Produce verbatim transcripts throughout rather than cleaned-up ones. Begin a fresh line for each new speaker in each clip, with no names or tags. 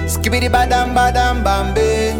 Skibidi badam badam bambe.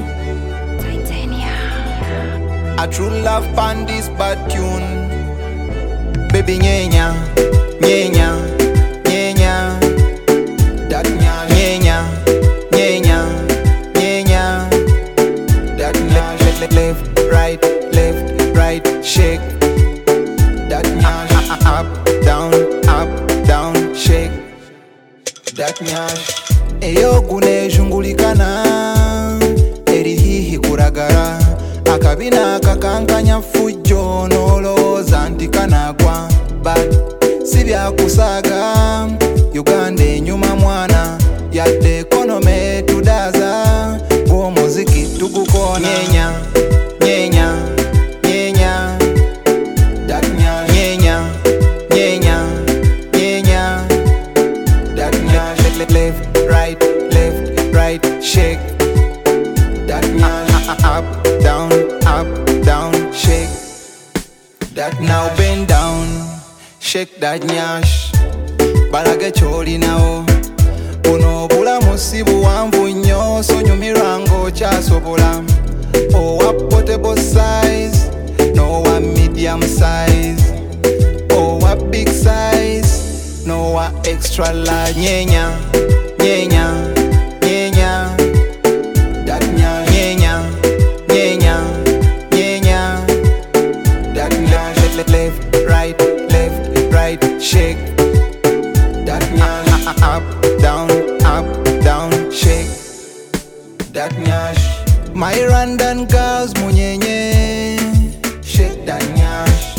A true love pan this bad tune. Baby nyenya, nyenya, nyenya. Dat nya, nyenya, nyenya, nyenya. Dat nya, left, left, right, left, right, shake. Dat nya, up, down, up, down, shake. Dat nya. Eyo gune jungulikana, eri hihi kuragara. Akabina kakankanya fujo noloza ntikanagwa. But sibya kusaga Uganda enyuma mwana yadde ekonome tudaza gwo muziki tugukona. Nyenya, nyenya, nyenya. Dat nya, nyenya, nyenya, nyenya. Dat nya, left, left, right, left, right, shake. Dat nya, up, down, up, down, shake. That now bend down, shake that nyash. Balage choli nao. Uno bula musibu wanvu nyo. So nyumirango chasobola. Oh a portable size, no a medium size. Oh a big size, no a extra large. Nyenya, nyenya, nyenya. Dat nya, nyenya, nyenya, nyenya. Dat nya, left, left, right, left, right, shake. Dat nya, up, down, up, down, shake. Dat nyash. My Rwandan girls munyenye, shake that nyash.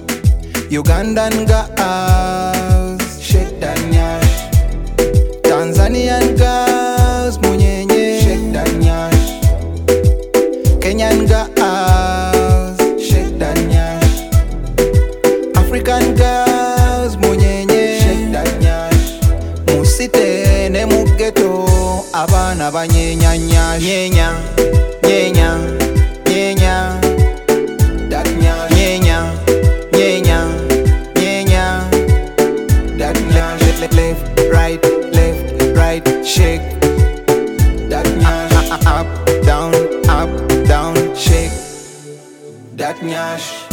Ugandan girls, shake that nyash. Tanzanian girls munyenye, shake that nyash. Kenyan girls, shake that nyash. African girls munyenye, shake that nyash. Musite ne mugeto abana banyenya nyash. Nyenya, nyenya, nyenya. Dat nya, nyenya, nyenya, nyenya. Dat nya, left, left, right, left, right, shake. Dat nya, up, down, up, down, shake. Dat nyash.